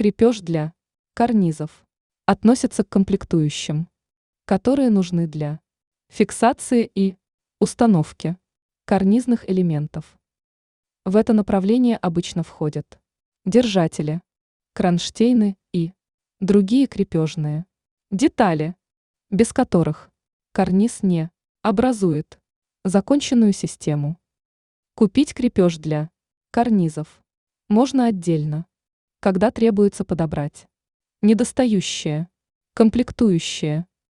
Крепеж для карнизов относится к комплектующим, которые нужны для фиксации и установки карнизных элементов. В это направление обычно входят держатели, кронштейны и другие крепежные детали, без которых карниз не образует законченную систему. Купить крепеж для карнизов можно отдельно, когда требуется подобрать недостающие комплектующие